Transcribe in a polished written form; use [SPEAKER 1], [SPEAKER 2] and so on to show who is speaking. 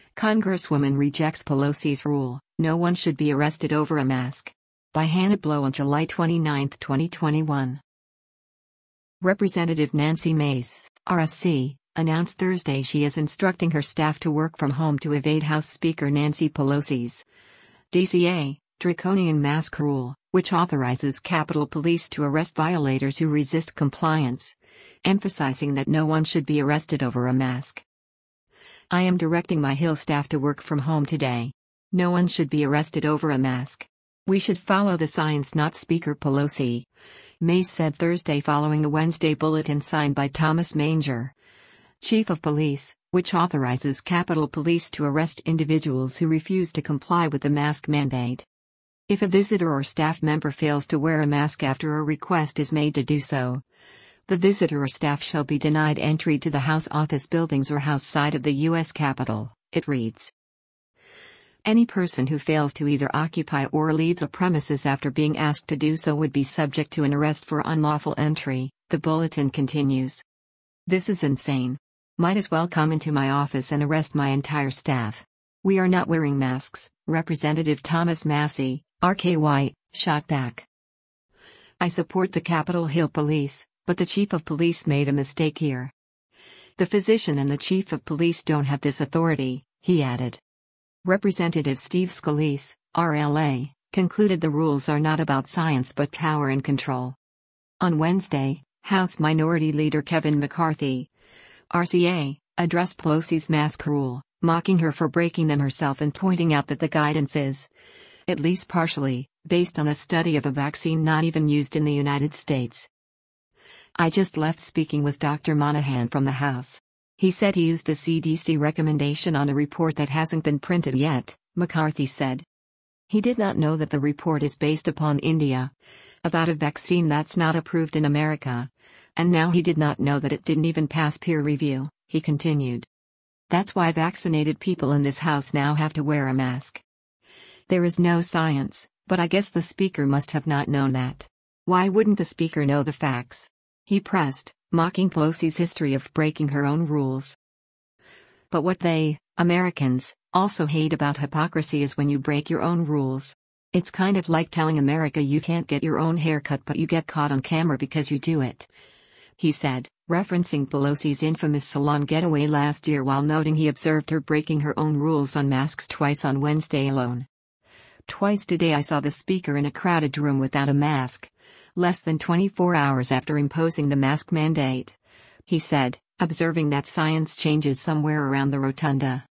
[SPEAKER 1] Congresswoman rejects Pelosi's rule, no one should be arrested over a mask. By Hannah Blow on July 29, 2021. Representative Nancy Mace, RSC, announced Thursday she is instructing her staff to work from home to evade House Speaker Nancy Pelosi's DCA, draconian mask rule, which authorizes Capitol Police to arrest violators who resist compliance, emphasizing that no one should be arrested over a mask. I am directing my Hill staff to work from home today. No one should be arrested over a mask. We should follow the science, not Speaker Pelosi, Mace said Thursday following a Wednesday bulletin signed by Thomas Manger, Chief of Police, which authorizes Capitol Police to arrest individuals who refuse to comply with the mask mandate. If a visitor or staff member fails to wear a mask after a request is made to do so, the visitor or staff shall be denied entry to the House office buildings or House side of the U.S. Capitol, it reads. Any person who fails to either occupy or leave the premises after being asked to do so would be subject to an arrest for unlawful entry, the bulletin continues. This is insane. Might as well come into my office and arrest my entire staff. We are not wearing masks, Representative Thomas Massie, RKY, shot back. I support the Capitol Hill Police, but the Chief of Police made a mistake here. The physician and the Chief of Police don't have this authority, he added. Representative Steve Scalise, RLA, concluded the rules are not about science but power and control. On Wednesday, House Minority Leader Kevin McCarthy, RCA, addressed Pelosi's mask rule, mocking her for breaking them herself and pointing out that the guidance is, at least partially, based on a study of a vaccine not even used in the United States. I just left speaking with Dr. Monahan from the House. He said he used the CDC recommendation on a report that hasn't been printed yet, McCarthy said. He did not know that the report is based upon India, about a vaccine that's not approved in America, and now he did not know that it didn't even pass peer review, he continued. That's why vaccinated people in this House now have to wear a mask. There is no science, but I guess the Speaker must have not known that. Why wouldn't the Speaker know the facts? He pressed, mocking Pelosi's history of breaking her own rules. But what they, Americans, also hate about hypocrisy is when you break your own rules. It's kind of like telling America you can't get your own haircut but you get caught on camera because you do it, he said, referencing Pelosi's infamous salon getaway last year while noting he observed her breaking her own rules on masks twice on Wednesday alone. Twice today I saw the Speaker in a crowded room without a mask, less than 24 hours after imposing the mask mandate, he said, observing that science changes somewhere around the rotunda.